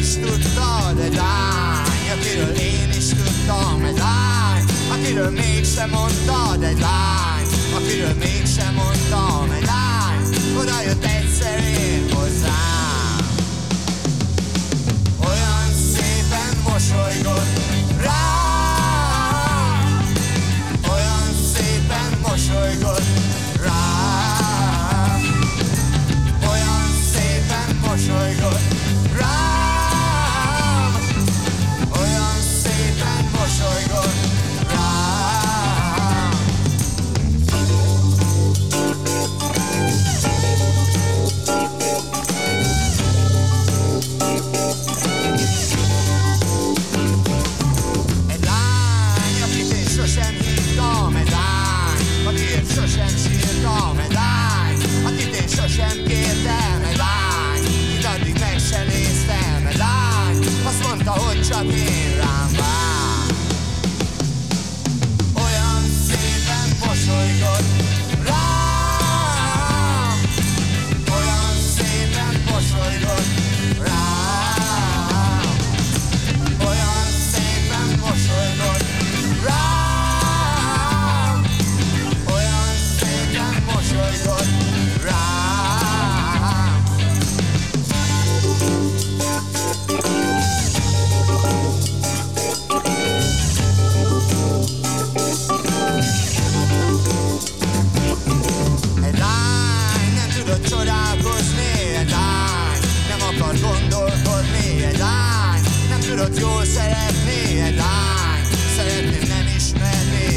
is tudtad, egy lány, akiről én is tudtam, egy lány, akiről mégsem mondtad, egy lány, akiről mégsem mondtam, egy lány, oda jött egyszer én hozzám. Olyan szépen mosolygott rám, olyan szépen mosolygott rám, olyan szépen mosolygott rám, olyan szépen mosolygott rám. Egy lány, akit én sosem hívtam, egy lány, akiért sosem sírtam, egy lány, akit én sosem kértem, egy lány, itt addig meg sem néztem, egy lány, azt mondta, hogy csak én rám vár. Olyan szépen mosolygott rám, olyan szépen mosolygott rám, olyan szépen mosolygott rám, olyan szépen mosolygott rám. Egy lány nem tudott csodálkozni, egy lány nem akar gondolkodni, egy lány nem tudott jól szeretni, egy lány szeretném nem ismerni,